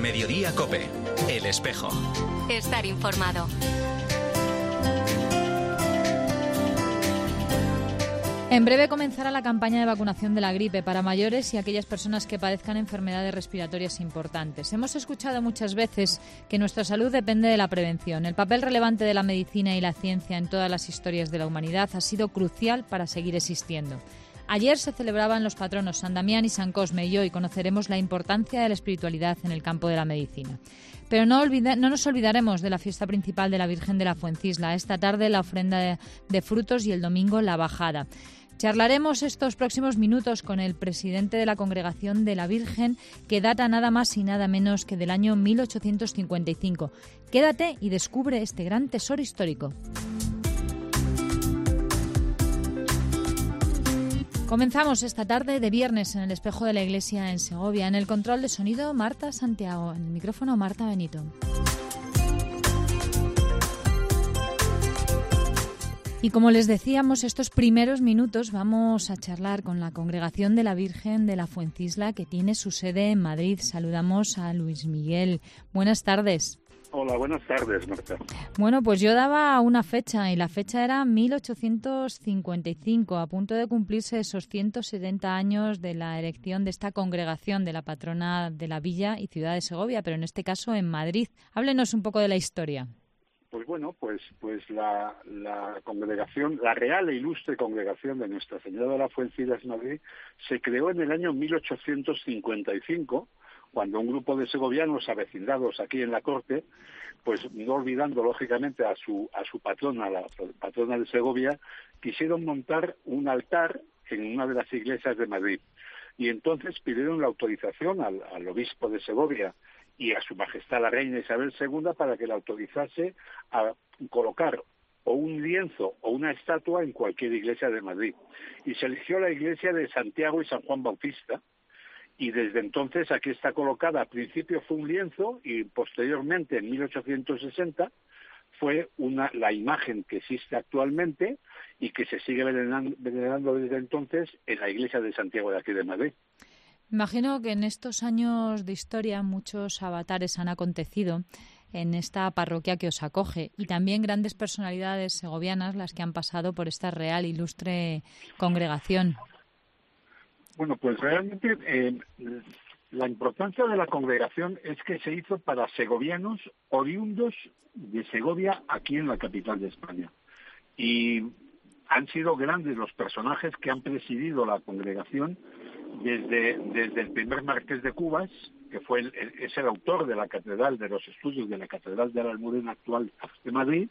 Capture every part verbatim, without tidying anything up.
Mediodía COPE. El Espejo. Estar informado. En breve comenzará la campaña de vacunación de la gripe para mayores y aquellas personas que padezcan enfermedades respiratorias importantes. Hemos escuchado muchas veces que nuestra salud depende de la prevención. El papel relevante de la medicina y la ciencia en todas las historias de la humanidad ha sido crucial para seguir existiendo. Ayer se celebraban los patronos San Damián y San Cosme y hoy conoceremos la importancia de la espiritualidad en el campo de la medicina. Pero no, olvida, no nos olvidaremos de la fiesta principal de la Virgen de la Fuencisla. Esta tarde la ofrenda de, de frutos y el domingo la bajada. Charlaremos estos próximos minutos con el presidente de la Congregación de la Virgen, que data nada más y nada menos que del año mil ochocientos cincuenta y cinco. Quédate y descubre este gran tesoro histórico. Comenzamos esta tarde de viernes en el Espejo de la Iglesia en Segovia. En el control de sonido, Marta Santiago. En el micrófono, Marta Benito. Y como les decíamos, estos primeros minutos vamos a charlar con la Congregación de la Virgen de la Fuencisla, que tiene su sede en Madrid. Saludamos a Luis Miguel. Buenas tardes. Hola, buenas tardes, Marta. Bueno, pues yo daba una fecha y la fecha era mil ochocientos cincuenta y cinco, a punto de cumplirse esos ciento setenta años de la erección de esta congregación de la patrona de la villa y ciudad de Segovia, pero en este caso en Madrid. Háblenos un poco de la historia. Pues bueno, pues pues la, la congregación, la Real e Ilustre Congregación de Nuestra Señora de la Fuencisla de Madrid se creó en el año mil ochocientos cincuenta y cinco, cuando un grupo de segovianos avecindados aquí en la corte, pues no olvidando lógicamente a su a su patrona, la patrona de Segovia, quisieron montar un altar en una de las iglesias de Madrid. Y entonces pidieron la autorización al, al obispo de Segovia y a su majestad la reina Isabel segunda para que la autorizase a colocar o un lienzo o una estatua en cualquier iglesia de Madrid. Y se eligió la iglesia de Santiago y San Juan Bautista, y desde entonces aquí está colocada. Al principio fue un lienzo y posteriormente, en mil ochocientos sesenta, fue una la imagen que existe actualmente y que se sigue venerando, venerando desde entonces en la iglesia de Santiago de aquí de Madrid. Imagino que en estos años de historia muchos avatares han acontecido en esta parroquia que os acoge y también grandes personalidades segovianas las que han pasado por esta real ilustre congregación. Bueno, pues realmente eh, la importancia de la congregación es que se hizo para segovianos oriundos de Segovia aquí en la capital de España. Y han sido grandes los personajes que han presidido la congregación desde, desde el primer marqués de Cubas, que fue el, el, es el autor de la catedral, de los estudios de la catedral de la Almudena actual de Madrid.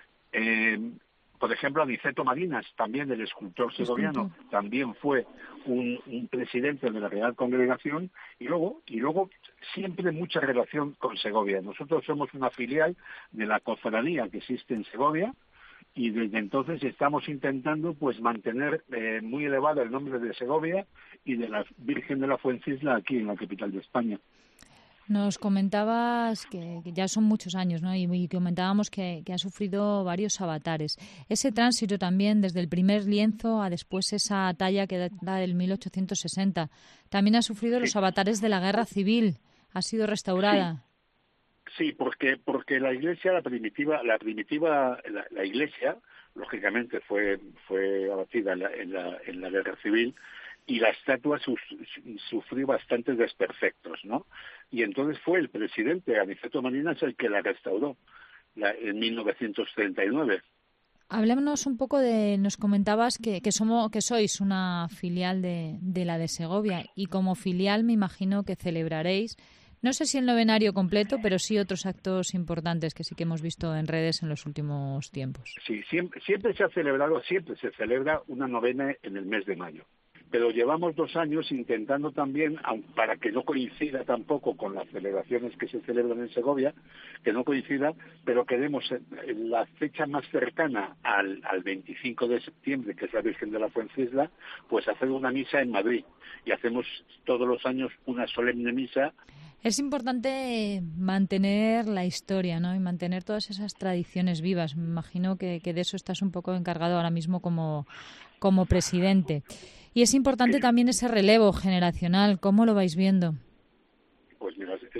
Eh, por ejemplo, Aniceto Marinas, también el escultor segoviano, también fue un, un presidente de la Real Congregación, y luego, y luego siempre mucha relación con Segovia. Nosotros somos una filial de la cofradía que existe en Segovia, y desde entonces estamos intentando pues mantener eh, muy elevado el nombre de Segovia y de la Virgen de la Fuencisla aquí en la capital de España. Nos comentabas que, que ya son muchos años, ¿no? Y, y comentábamos que, que ha sufrido varios avatares. Ese tránsito también, desde el primer lienzo a después esa talla que data del mil ochocientos sesenta, también ha sufrido sí. los avatares de la Guerra Civil. Ha sido restaurada. Sí. Sí, porque porque la iglesia, la primitiva, la primitiva, la, la iglesia, lógicamente fue fue abatida en la, en la, en la guerra civil y la estatua su, su, sufrió bastantes desperfectos, ¿no? Y entonces fue el presidente Aniceto Marinas el que la restauró la, en mil novecientos treinta y nueve. Hablémonos un poco de, nos comentabas que, que somos que sois una filial de, de la de Segovia y como filial me imagino que celebraréis. No sé si el novenario completo, pero sí otros actos importantes que sí que hemos visto en redes en los últimos tiempos. Sí, siempre, siempre se ha celebrado, siempre se celebra una novena en el mes de mayo. Pero llevamos dos años intentando también, para que no coincida tampoco con las celebraciones que se celebran en Segovia, que no coincida, pero queremos la fecha más cercana al, al veinticinco de septiembre, que es la Virgen de la Fuencisla, pues hacer una misa en Madrid. Y hacemos todos los años una solemne misa. Es importante mantener la historia, ¿no? Y mantener todas esas tradiciones vivas. Me imagino que, que de eso estás un poco encargado ahora mismo como, como presidente. Y es importante también ese relevo generacional. ¿Cómo lo vais viendo? Pues mira, es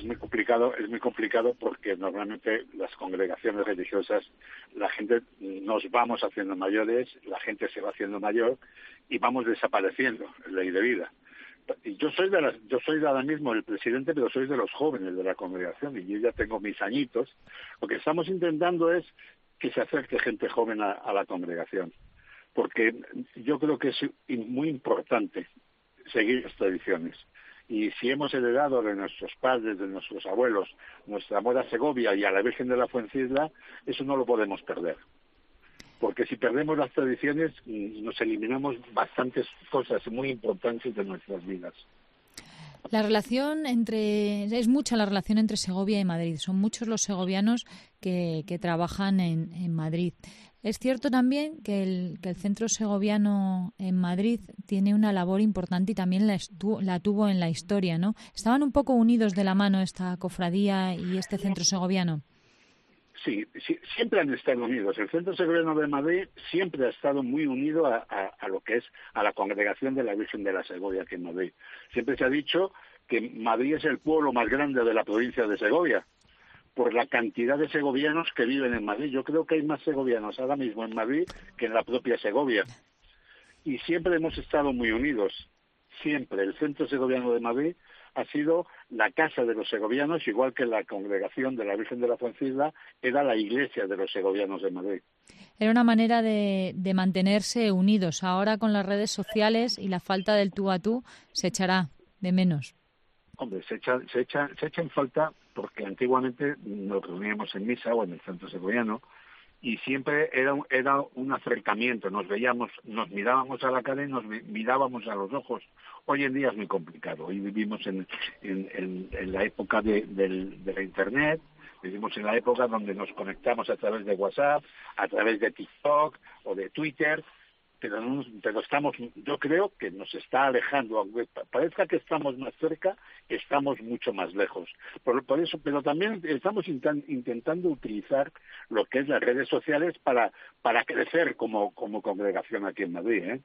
muy complicado, es muy complicado porque normalmente las congregaciones religiosas, la gente nos vamos haciendo mayores, la gente se va haciendo mayor y vamos desapareciendo en ley de vida. Y yo soy de las, yo soy ahora mismo el presidente, pero soy de los jóvenes de la congregación y yo ya tengo mis añitos. Lo que estamos intentando es que se acerque gente joven a, a la congregación, porque yo creo que es muy importante seguir las tradiciones. Y si hemos heredado de nuestros padres, de nuestros abuelos, nuestra amor a Segovia y a la Virgen de la Fuencisla, eso no lo podemos perder. Porque si perdemos las tradiciones, nos eliminamos bastantes cosas muy importantes de nuestras vidas. La relación entre es mucha la relación entre Segovia y Madrid. Son muchos los segovianos que, que trabajan en, en Madrid. Es cierto también que el, que el Centro Segoviano en Madrid tiene una labor importante y también la, estu, la tuvo en la historia, ¿no? ¿Estaban un poco unidos de la mano esta cofradía y este Centro Segoviano? Sí, sí, siempre han estado unidos. El Centro Segoviano de Madrid siempre ha estado muy unido a, a, a lo que es a la congregación de la Virgen de la Segovia aquí en Madrid. Siempre se ha dicho que Madrid es el pueblo más grande de la provincia de Segovia, por la cantidad de segovianos que viven en Madrid. Yo creo que hay más segovianos ahora mismo en Madrid que en la propia Segovia. Y siempre hemos estado muy unidos. Siempre. El Centro Segoviano de Madrid ha sido la casa de los segovianos, igual que la congregación de la Virgen de la Fuencisla era la iglesia de los segovianos de Madrid. Era una manera de, de mantenerse unidos. Ahora con las redes sociales y la falta del tú a tú se echará de menos. Hombre, se echa, se echa, se echa en falta porque antiguamente nos reuníamos en misa o en el Centro Segoviano y siempre era, era un acercamiento, nos veíamos, nos mirábamos a la cara y nos mirábamos a los ojos. Hoy en día es muy complicado, hoy vivimos en, en, en, en la época de, de, de la Internet, vivimos en la época donde nos conectamos a través de WhatsApp, a través de TikTok o de Twitter, pero, no, pero estamos, yo creo que nos está alejando, aunque parezca que estamos más cerca, estamos mucho más lejos. Por, por eso, pero también estamos intan, intentando utilizar lo que es las redes sociales para para crecer como como congregación aquí en Madrid, ¿eh?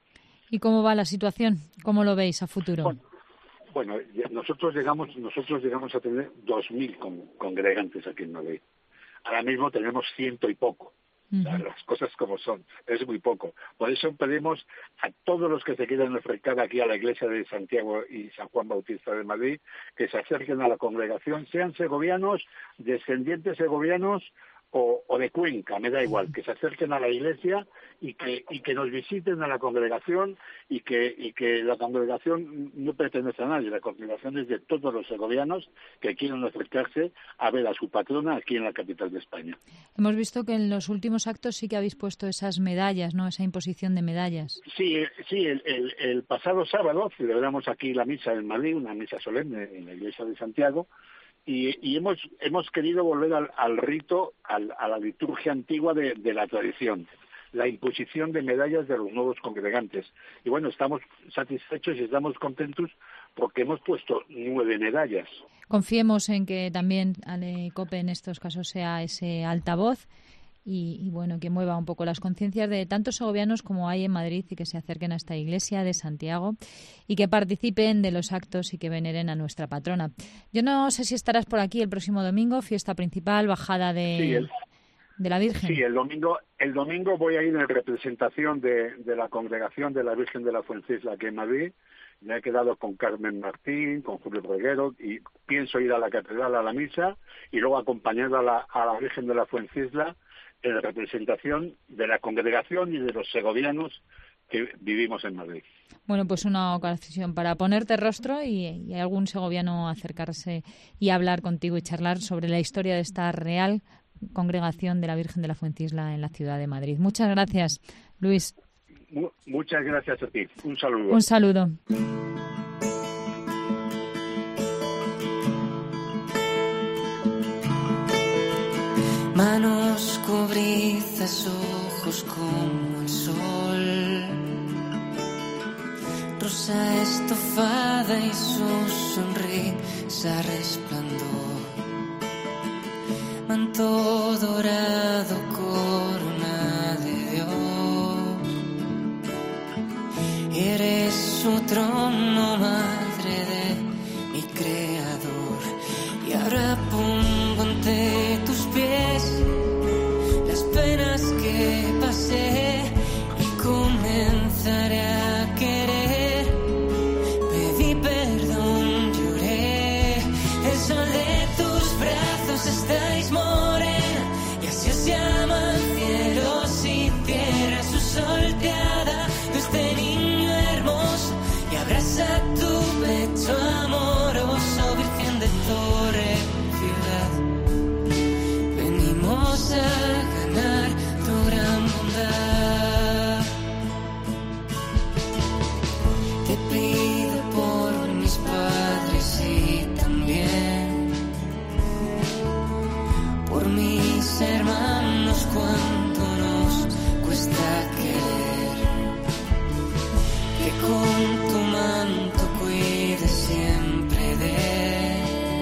¿Y cómo va la situación? ¿Cómo lo veis a futuro? Bueno, bueno nosotros llegamos nosotros llegamos a tener dos mil con, congregantes aquí en Madrid. Ahora mismo tenemos ciento y poco. O sea, las cosas como son, es muy poco. Por eso pedimos a todos los que se quieran acercar aquí a la iglesia de Santiago y San Juan Bautista de Madrid, que se acerquen a la congregación, sean segovianos, descendientes segovianos o, o de Cuenca, me da igual, que se acerquen a la iglesia y que y que nos visiten a la congregación y que y que la congregación no pertenece a nadie, la congregación es de todos los segovianos que quieren acercarse a ver a su patrona aquí en la capital de España. Hemos visto que en los últimos actos sí que habéis puesto esas medallas, ¿no? Esa imposición de medallas. Sí, sí, el, el, el pasado sábado celebramos aquí la misa en Madrid, una misa solemne en la iglesia de Santiago. Y, y hemos hemos querido volver al, al rito, al, a la liturgia antigua de, de la tradición, la imposición de medallas de los nuevos congregantes. Y bueno, estamos satisfechos y estamos contentos porque hemos puesto nueve medallas. Confiemos en que también Alecope en estos casos sea ese altavoz y, y bueno, que mueva un poco las conciencias de tantos segovianos como hay en Madrid y que se acerquen a esta iglesia de Santiago y que participen de los actos y que veneren a nuestra patrona. Yo no sé si estarás por aquí el próximo domingo, fiesta principal, bajada de, sí, el, de la Virgen. Sí, el domingo el domingo voy a ir en representación de, de la congregación de la Virgen de la Fuencisla aquí en Madrid. Me he quedado con Carmen Martín, con Julio Reguero y pienso ir a la catedral a la misa y luego acompañar a la, a la Virgen de la Fuencisla en representación de la congregación y de los segovianos que vivimos en Madrid. Bueno, pues una ocasión para ponerte rostro y, y algún segoviano acercarse y hablar contigo y charlar sobre la historia de esta real congregación de la Virgen de la Fuencisla en la ciudad de Madrid. Muchas gracias, Luis. M- muchas gracias a ti. Un saludo. Un saludo. Manos cobrizas, ojos como el sol, rosa estofada y su sonrisa resplandor, manto dorado, corona de Dios, eres su trono, madre de mi creador. Y ahora pongo ante tus pies las penas que pasé y comenzaré a querer. Pedí perdón, lloré. El sol de tus brazos estáis morena y así os llaman cielos y tierra. Su sol te ha dado este niño hermoso y abraza tu pecho amoroso, Virgen de Torre, ciudad. Venimos a ganar tu gran bondad. Te pido por mis padres y también por mis hermanos, cuánto nos cuesta querer. Que con tu manto cuides siempre de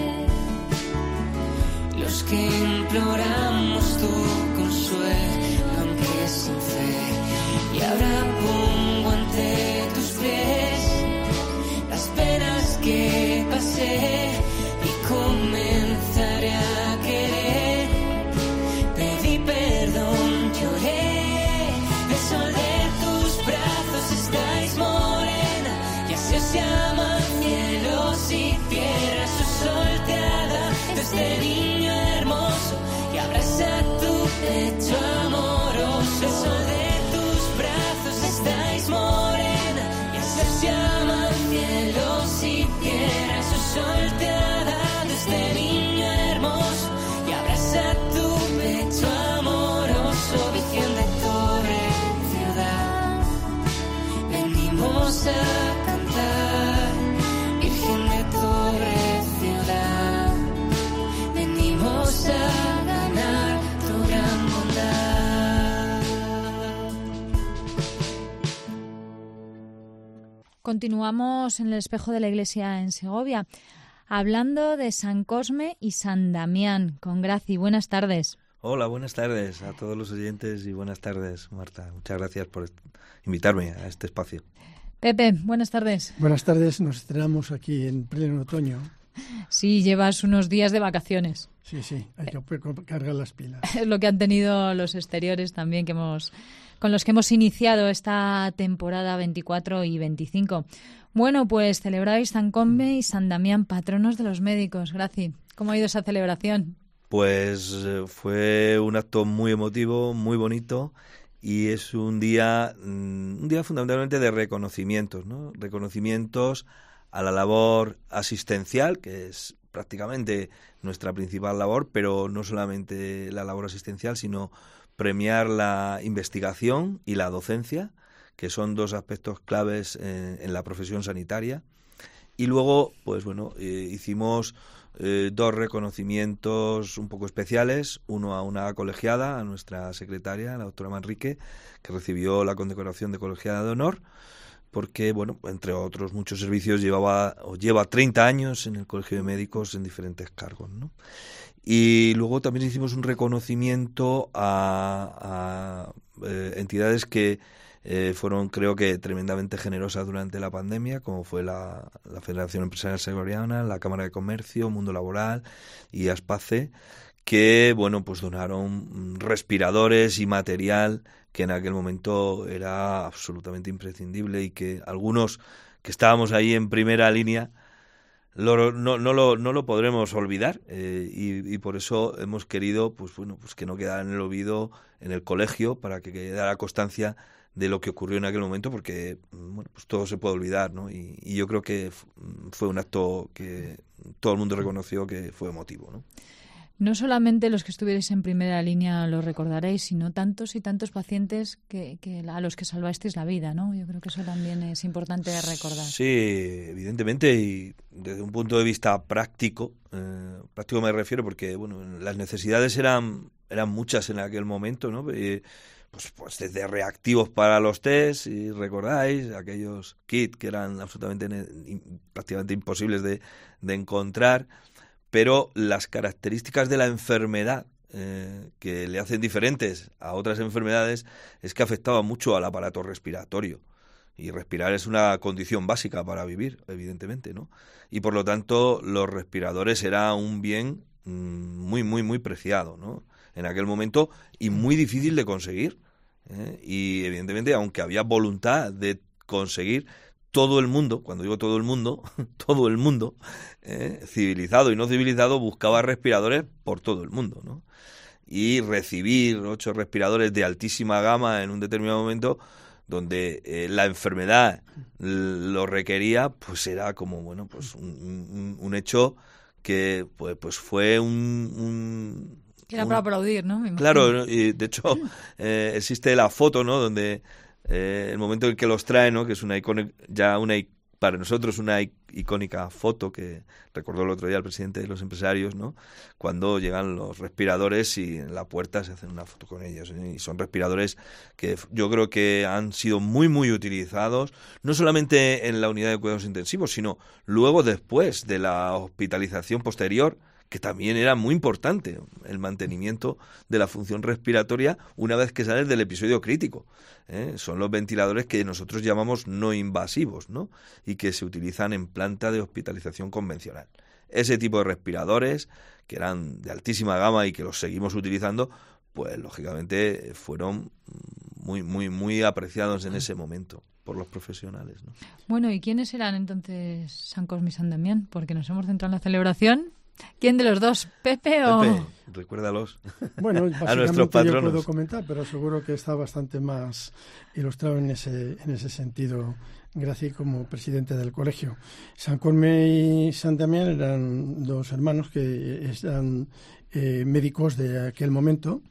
los que imploramos tu consuelo, aunque sin fe. Y ahora pongo ante tus pies las penas que pasé y comenzaré a querer. Pedí perdón, lloré. El sol de tus brazos estáis morena y así os llaman cielos y tierra. Su sol te ha dado este niño hermoso y abraza tu pecho amoroso. El sol de tus brazos estáis morena y así os llaman cielos y tierra. Su sol te ha dado este niño hermoso y abraza tu pecho amoroso, Virgen de Torre, ciudad. Venimos a cantar, Virgen de Torre, ciudad. Venimos a ganar tu gran bondad. Continuamos en el espejo de la iglesia en Segovia, hablando de San Cosme y San Damián, con Graci. Buenas tardes. Hola, buenas tardes a todos los oyentes y buenas tardes, Marta. Muchas gracias por invitarme a este espacio. Pepe, buenas tardes. Buenas tardes, nos estrenamos aquí en pleno otoño. Sí, llevas unos días de vacaciones. Sí, sí, hay que cargar las pilas. Es lo que han tenido los exteriores también, que hemos, con los que hemos iniciado esta temporada veinticuatro y veinticinco. Bueno, pues celebráis San Cosme y San Damián, patronos de los médicos. Graci, ¿cómo ha ido esa celebración? Pues eh, fue un acto muy emotivo, muy bonito, y es un día, un día fundamentalmente de reconocimientos, ¿no? Reconocimientos a la labor asistencial, que es prácticamente nuestra principal labor, pero no solamente la labor asistencial, sino premiar la investigación y la docencia, que son dos aspectos claves en, en la profesión sanitaria. Y luego, pues bueno, eh, hicimos eh, dos reconocimientos un poco especiales, uno a una colegiada, a nuestra secretaria, la doctora Manrique, que recibió la condecoración de colegiada de honor, porque, bueno, entre otros muchos servicios, llevaba o lleva treinta años en el Colegio de Médicos en diferentes cargos, ¿no? Y luego también hicimos un reconocimiento a, a eh, entidades que eh, fueron, creo que, tremendamente generosas durante la pandemia, como fue la, la Federación Empresarial Segoviana, la Cámara de Comercio, Mundo Laboral y ASPACE, que, bueno, pues donaron respiradores y material que en aquel momento era absolutamente imprescindible y que algunos que estábamos ahí en primera línea lo, no, no, lo, no lo podremos olvidar, eh, y, y por eso hemos querido, pues bueno, pues que no quedara en el olvido en el colegio, para que quedara constancia de lo que ocurrió en aquel momento, porque bueno, pues todo se puede olvidar, ¿no? Y, y yo creo que fue un acto que todo el mundo reconoció que fue emotivo, ¿no? No solamente los que estuvierais en primera línea lo recordaréis, sino tantos y tantos pacientes que, que a los que salvasteis la vida, ¿no? Yo creo que eso también es importante recordar. Sí, evidentemente, y desde un punto de vista práctico, eh, práctico me refiero porque, bueno, las necesidades eran eran muchas en aquel momento, ¿no? Eh, pues, pues desde reactivos para los test, si recordáis, aquellos kits que eran absolutamente prácticamente imposibles de, de encontrar. Pero las características de la enfermedad eh, que le hacen diferentes a otras enfermedades es que afectaba mucho al aparato respiratorio. Y respirar es una condición básica para vivir, evidentemente, ¿no? Y por lo tanto, los respiradores era un bien muy, muy, muy preciado, ¿no? En aquel momento, y muy difícil de conseguir. ¿eh? Y evidentemente, aunque había voluntad de conseguir, todo el mundo, cuando digo todo el mundo, todo el mundo, ¿eh? civilizado y no civilizado, buscaba respiradores por todo el mundo, ¿no? Y recibir ocho respiradores de altísima gama en un determinado momento donde eh, la enfermedad lo requería, pues era como, bueno, pues un, un, un hecho que pues, pues fue un... un Era un, para aplaudir, ¿no? Claro, y de hecho eh, existe la foto, ¿no? Donde eh, el momento en que los traen, ¿no? Que es una icónica, ya una para nosotros una icónica foto que recordó el otro día el presidente de los empresarios, ¿no? Cuando llegan los respiradores y en la puerta se hacen una foto con ellos, ¿eh? Y son respiradores que yo creo que han sido muy muy utilizados, no solamente en la unidad de cuidados intensivos, sino luego después de la hospitalización posterior, que también era muy importante el mantenimiento de la función respiratoria una vez que sales del episodio crítico. ¿eh? Son los ventiladores que nosotros llamamos no invasivos, ¿no? Y que se utilizan en planta de hospitalización convencional. Ese tipo de respiradores, que eran de altísima gama y que los seguimos utilizando, pues lógicamente fueron muy, muy, muy apreciados en ese momento por los profesionales, ¿no? Bueno, ¿y quiénes eran entonces San Cosme y San Damián? Porque nos hemos centrado en la celebración. ¿Quién de los dos? ¿Pepe o...? Pepe, recuérdalos. Bueno, a nuestros patronos. Yo puedo comentar, pero seguro que está bastante más ilustrado en ese, en ese sentido, Graci, como presidente del colegio. San Cosme y San Damián eran dos hermanos que eran eh, médicos de aquel momento.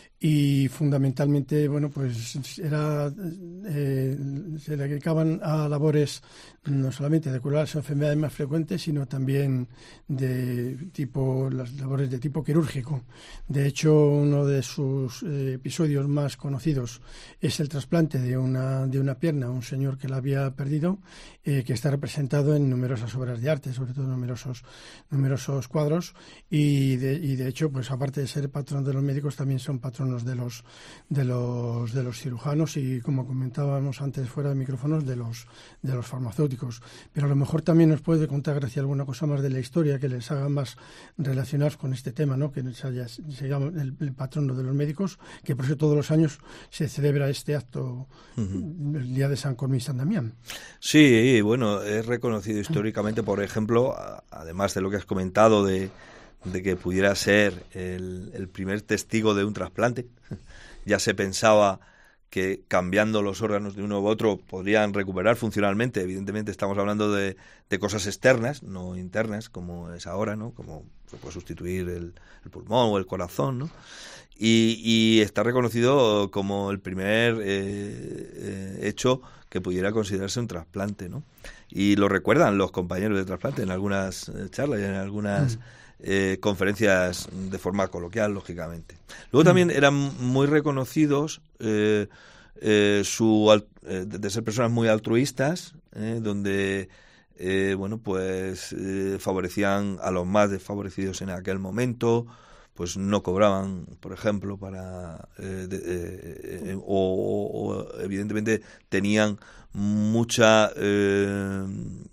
Y fundamentalmente, bueno, pues era eh, se dedicaban a labores no solamente de curar las enfermedades más frecuentes, sino también de tipo las labores de tipo quirúrgico. De hecho, uno de sus eh, episodios más conocidos es el trasplante de una de una pierna a un señor que la había perdido, eh, que está representado en numerosas obras de arte, sobre todo numerosos numerosos cuadros. Y de, y de hecho, pues aparte de ser patrón de los médicos, también son patronos de los de los de los cirujanos y, como comentábamos antes fuera de micrófonos, de los de los farmacéuticos. Pero a lo mejor también nos puede contar, Gracia, alguna cosa más de la historia que les haga más relacionados con este tema, ¿no? Que se, haya, se llama el, el patrono de los médicos, que por eso todos los años se celebra este acto, uh-huh. el día de San Cosme y San Damián. Sí, bueno, es reconocido históricamente, por ejemplo, además de lo que has comentado de de que pudiera ser el, el primer testigo de un trasplante. Ya se pensaba que cambiando los órganos de uno u otro podrían recuperar funcionalmente. Evidentemente estamos hablando de, de cosas externas, no internas, como es ahora, ¿no? Como se puede sustituir el, el pulmón o el corazón, ¿no? Y, y está reconocido como el primer eh, eh, hecho que pudiera considerarse un trasplante, ¿no? Y lo recuerdan los compañeros de trasplante en algunas eh, charlas y en algunas... Mm. Eh, conferencias de forma coloquial, lógicamente. Luego también eran muy reconocidos eh, eh, su eh, de ser personas muy altruistas, eh, donde eh, bueno pues eh, favorecían a los más desfavorecidos en aquel momento, pues no cobraban, por ejemplo, para eh, de, eh, eh, o, o evidentemente tenían mucha eh,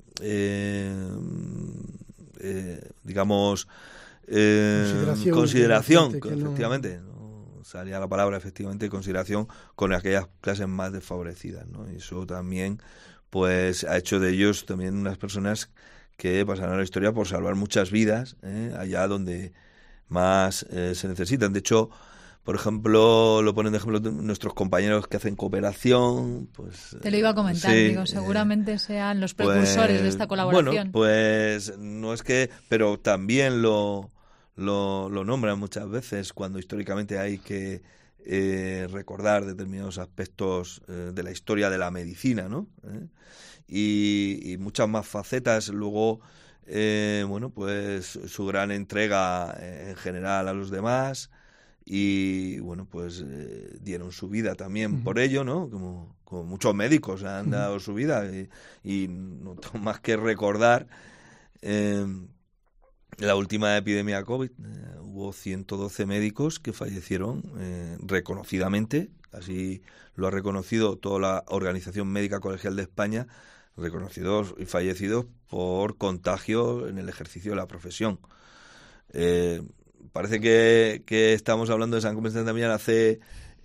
eh, Eh, digamos eh, consideración, consideración efectivamente no... no salía la palabra efectivamente consideración con aquellas clases más desfavorecidas, ¿no? Y eso también pues ha hecho de ellos también unas personas que pasaron a la historia por salvar muchas vidas, ¿eh? allá donde más eh, se necesitan. De hecho, por ejemplo, lo ponen de ejemplo nuestros compañeros que hacen cooperación. Pues, Te lo iba a comentar, sí, digo, seguramente eh, sean los precursores pues, de esta colaboración. Bueno, pues no es que, pero también lo, lo, lo nombran muchas veces cuando históricamente hay que eh, recordar determinados aspectos eh, de la historia de la medicina, ¿no? ¿Eh? Y, y muchas más facetas. Luego, eh, bueno, pues su gran entrega en general a los demás. Y bueno, pues eh, dieron su vida también uh-huh. por ello, ¿no? Como, como muchos médicos han dado uh-huh. su vida y, y no tengo más que recordar eh, la última epidemia COVID. Eh, hubo ciento doce médicos que fallecieron eh, reconocidamente Así lo ha reconocido toda la Organización Médica Colegial de España, reconocidos y fallecidos por contagio en el ejercicio de la profesión. Eh, parece que, que estamos hablando de San Comé de Santa hace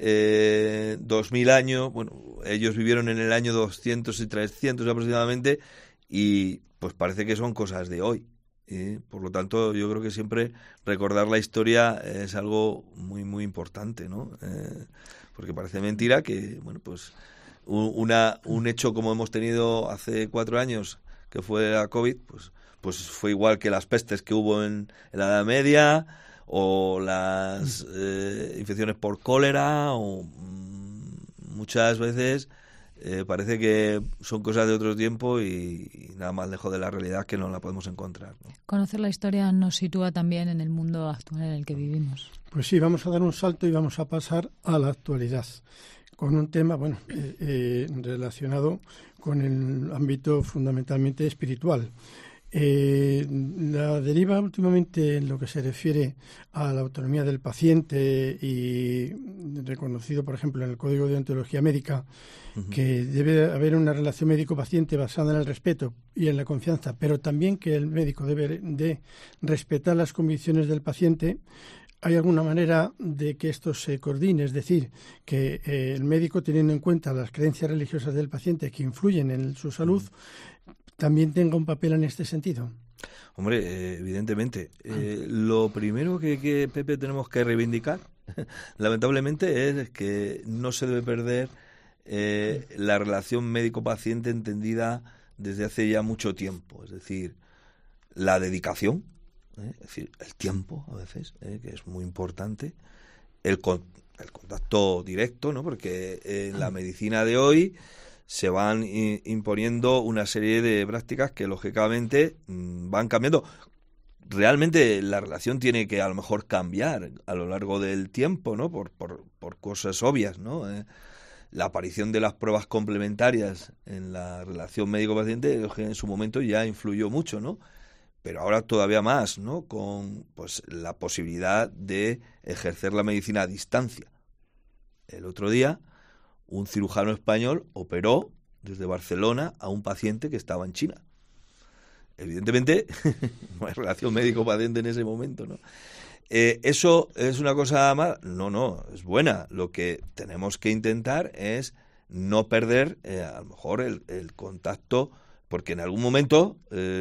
eh, dos mil años. Bueno, ellos vivieron en el año doscientos y trescientos aproximadamente, y pues parece que son cosas de hoy. Y por lo tanto, yo creo que siempre recordar la historia es algo muy, muy importante, ¿no? Eh, porque parece mentira que, bueno, pues una, un hecho como hemos tenido hace cuatro años, que fue la COVID, pues, pues fue igual que las pestes que hubo en, en la Edad Media, o las eh, infecciones por cólera, o mm, muchas veces eh, parece que son cosas de otro tiempo y, y nada más lejos de la realidad que no la podemos encontrar, ¿no? Conocer la historia nos sitúa también en el mundo actual en el que vivimos. Pues sí, vamos a dar un salto y vamos a pasar a la actualidad, con un tema, bueno, eh, eh, relacionado con el ámbito fundamentalmente espiritual. Eh, la deriva últimamente en lo que se refiere a la autonomía del paciente, y reconocido, por ejemplo, en el Código de Deontología Médica, uh-huh. que debe haber una relación médico-paciente basada en el respeto y en la confianza, pero también que el médico debe de respetar las convicciones del paciente. ¿Hay alguna manera de que esto se coordine? Es decir, que eh, el médico, teniendo en cuenta las creencias religiosas del paciente que influyen en su salud, también tenga un papel en este sentido. Hombre, eh, evidentemente. Eh, lo primero que, que, Pepe, tenemos que reivindicar, lamentablemente, es que no se debe perder eh, la relación médico-paciente entendida desde hace ya mucho tiempo. Es decir, la dedicación, ¿eh? Es decir, el tiempo a veces, ¿eh? que es muy importante, el, con, el contacto directo, ¿no? Porque en la medicina de hoy se van i- imponiendo una serie de prácticas que lógicamente mmm, van cambiando. Realmente la relación tiene que a lo mejor cambiar a lo largo del tiempo, ¿no? Por, por, por cosas obvias, ¿no? Eh, la aparición de las pruebas complementarias en la relación médico-paciente en su momento ya influyó mucho, ¿no? Pero ahora todavía más, ¿no? Con pues la posibilidad de ejercer la medicina a distancia. El otro día un cirujano español operó desde Barcelona a un paciente que estaba en China. Evidentemente, no hay relación médico-paciente en ese momento, ¿no? Eh, ¿Eso es una cosa mala? No, no, es buena. Lo que tenemos que intentar es no perder, eh, a lo mejor, el, el contacto, porque en algún momento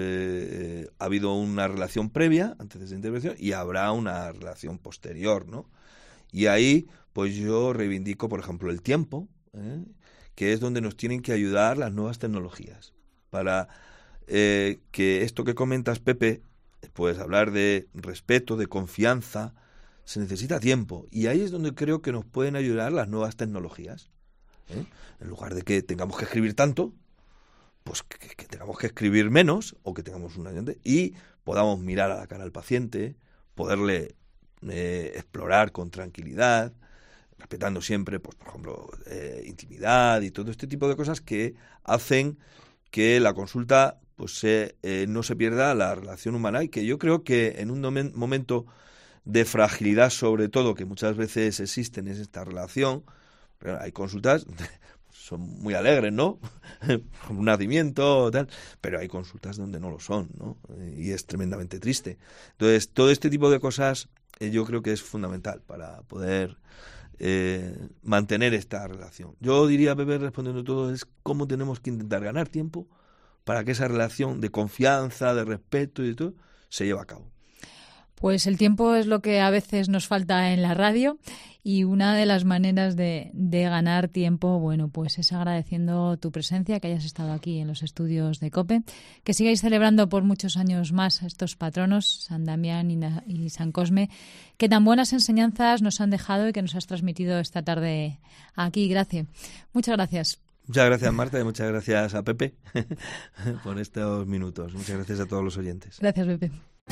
eh, ha habido una relación previa, antes de esa intervención, y habrá una relación posterior, ¿no? Y ahí, pues yo reivindico, por ejemplo, el tiempo, ¿eh? que es donde nos tienen que ayudar las nuevas tecnologías. Para eh, que esto que comentas, Pepe, pues hablar de respeto, de confianza, se necesita tiempo. Y ahí es donde creo que nos pueden ayudar las nuevas tecnologías, ¿eh? En lugar de que tengamos que escribir tanto, pues que, que tengamos que escribir menos, o que tengamos una y podamos mirar a la cara al paciente, poderle eh, explorar con tranquilidad, respetando siempre, pues por ejemplo, eh, intimidad y todo este tipo de cosas que hacen que la consulta pues se, eh, no se pierda la relación humana, y que yo creo que en un nomen, momento de fragilidad, sobre todo, que muchas veces existen en esta relación, hay consultas son muy alegres, ¿no? Un nacimiento, tal, pero hay consultas donde no lo son, ¿no? Y es tremendamente triste. Entonces, todo este tipo de cosas eh, yo creo que es fundamental para poder eh, mantener esta relación. Yo diría, Pepe, respondiendo todo, es cómo tenemos que intentar ganar tiempo para que esa relación de confianza, de respeto y de todo se lleve a cabo. Pues el tiempo es lo que a veces nos falta en la radio, y una de las maneras de, de ganar tiempo, bueno, pues es agradeciendo tu presencia, que hayas estado aquí en los estudios de COPE, que sigáis celebrando por muchos años más a estos patronos, San Damián y, Na- y San Cosme, que tan buenas enseñanzas nos han dejado y que nos has transmitido esta tarde aquí. Gracias. Muchas gracias. Muchas gracias, Marta, y muchas gracias a Pepe por estos minutos. Muchas gracias a todos los oyentes. Gracias, Pepe.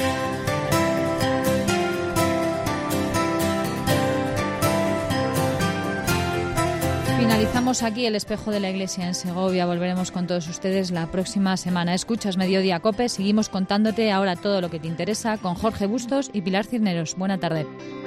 Finalizamos aquí el espejo de la Iglesia en Segovia. Volveremos con todos ustedes la próxima semana. Escuchas Mediodía COPE. Seguimos contándote ahora todo lo que te interesa con Jorge Bustos y Pilar Cisneros. Buena tarde.